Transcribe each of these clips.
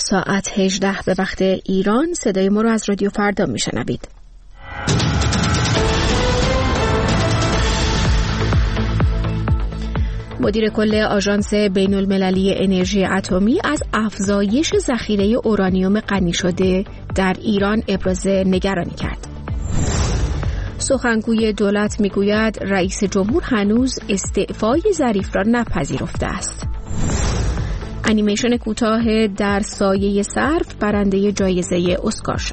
ساعت 18 به وقت ایران. صدای ما رو از رادیو فردا میشنوید. مدیر کل آژانس بین المللی انرژی اتمی از افزایش ذخیره اورانیوم غنی شده در ایران ابراز نگرانی کرد. سخنگوی دولت میگوید رئیس جمهور هنوز استعفای ظریف را نپذیرفته است. انیمیشن کوتاه در سایه سرو برنده جایزه اسکار شد.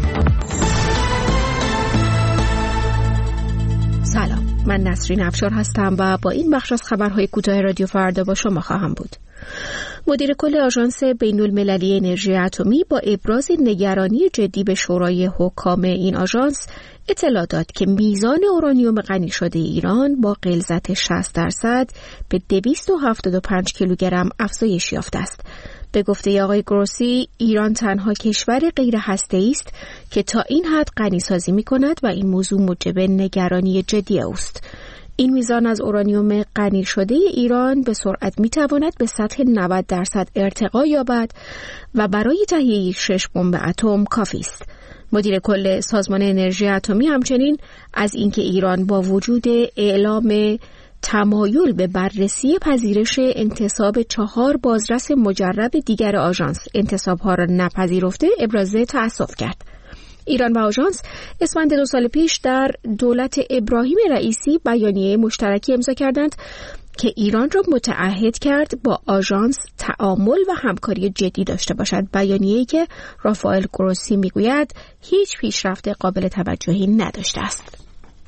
سلام، من نسرین افشار هستم و با این بخش از خبرهای کوتاه رادیو فردا با شما خواهم بود. مدیر کل آژانس بین المللی انرژی اتمی با ابراز نگرانی جدی به شورای حکام این آژانس اطلاع داد که میزان اورانیوم غنی شده ایران با غلظت 60% به 275 کیلوگرم افزایش یافته است. به گفته آقای گروسی، ایران تنها کشور غیر هسته‌ای است که تا این حد غنی سازی می‌کند و این موضوع موجب نگرانی جدی است. این میزان از اورانیوم غنی شده ایران به سرعت می‌تواند به سطح 90% ارتقا یابد و برای تهیه 6 بمب اتم کافی است. مدیر کل سازمان انرژی اتمی همچنین از اینکه ایران با وجود اعلام تمایل به بررسی پذیرش انتصاب 4 بازرس مجرب دیگر آژانس انتصاب‌ها را نپذیرفته ابراز تأسف کرد. ایران و آژانس اسفند 2 سال پیش در دولت ابراهیم رئیسی بیانیه مشترکی امضا کردند که ایران را متعهد کرد با آژانس تعامل و همکاری جدی داشته باشد. بیانیه‌ای که رافائل گروسی میگوید هیچ پیشرفت قابل توجهی نداشته است.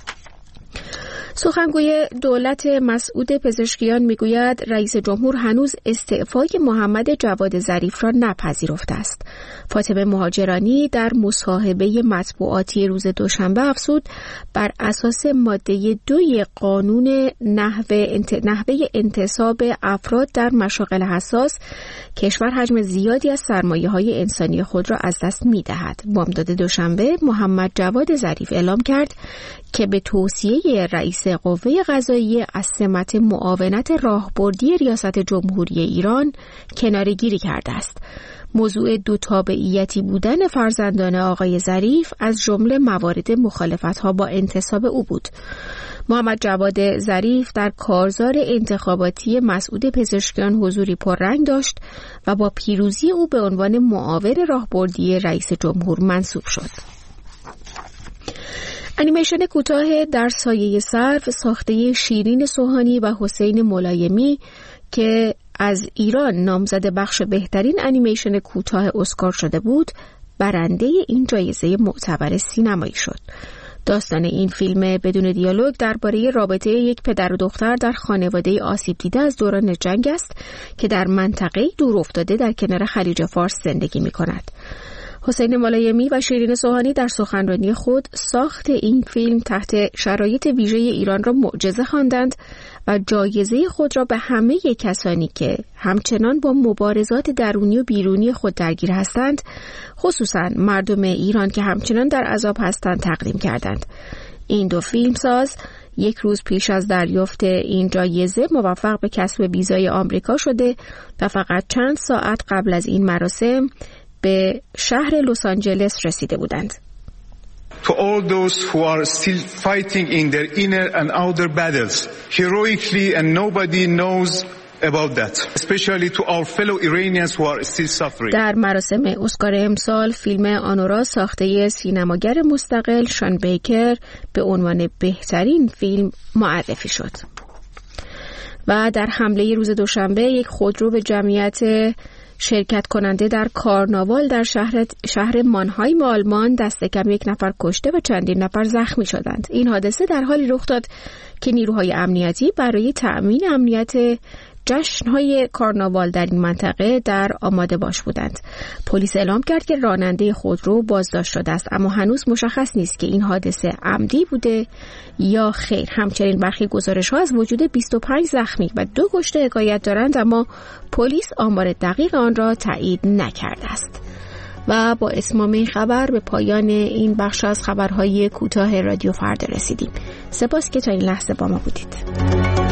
سخنگوی دولت مسعود پزشکیان میگوید رئیس جمهور هنوز استعفای محمد جواد ظریف را نپذیرفته است. فاطمه مهاجرانی در مصاحبه مطبوعاتی روز دوشنبه افزود بر اساس ماده 2 قانون نحوه انتصاب افراد در مشاغل حساس کشور حجم زیادی از سرمایه‌های انسانی خود را از دست می‌دهد. بامداد دوشنبه محمد جواد ظریف اعلام کرد که به توصیه رئیس قوه قضاییه از سمت معاونت راهبردی ریاست جمهوری ایران کناره‌گیری کرده است. موضوع 2 تابعیتی بودن فرزندان آقای ظریف از جمله موارد مخالفت‌ها با انتصاب او بود. محمد جواد ظریف در کارزار انتخاباتی مسعود پزشکیان حضوری پررنگ داشت و با پیروزی او به عنوان معاون راهبردی رئیس جمهور منصوب شد. انیمیشن کوتاه در سایه سرو ساخته شیرین سوهانی و حسین ملایمی که از ایران نامزد بخش بهترین انیمیشن کوتاه اسکار شده بود، برنده این جایزه معتبر سینمایی شد. داستان این فیلم بدون دیالوگ درباره رابطه یک پدر و دختر در خانواده آسیب دیده از دوران جنگ است که در منطقه دور افتاده در کنار خلیج فارس زندگی می کند. حسین ملایمی و شیرین سوهانی در سخنرانی خود ساخت این فیلم تحت شرایط ویژه ایران را معجزه خواندند و جایزه خود را به همه کسانی که همچنان با مبارزات درونی و بیرونی خود درگیر هستند، خصوصا مردم ایران که همچنان در عذاب هستند، تقدیم کردند. این 2 فیلمساز 1 روز پیش از دریافت این جایزه موفق به کسب ویزای آمریکا شده و فقط چند ساعت قبل از این مراسم به شهر لس آنجلس رسیده بودند. To all those who are still fighting in their inner and outer battles heroically and nobody knows about that, especially to our fellow Iranians who are still suffering. در مراسم اسکار امسال فیلم آنورا ساخته سینماگر مستقل شان بیکر به عنوان بهترین فیلم معرفی شد. و در حمله روز دوشنبه یک خودرو به جمعیت شرکت کننده در کارناوال در شهر مانهایم آلمان دست کم 1 نفر کشته و چندین نفر زخمی شدند. این حادثه در حالی رخ داد که نیروهای امنیتی برای تأمین امنیت جشن‌های کارناوال در این منطقه در آماده باش بودند. پلیس اعلام کرد که راننده خودرو بازداشت شده است، اما هنوز مشخص نیست که این حادثه عمدی بوده یا خیر. همچنین برخی گزارش‌ها از وجود 25 زخمی و 2 کشته حکایت دارند، اما پلیس آمار دقیق آن را تایید نکرده است. و با اتمام این خبر به پایان این بخش از خبرهای کوتاه رادیو فردا رسیدیم. سپاس که تا این لحظه با ما بودید.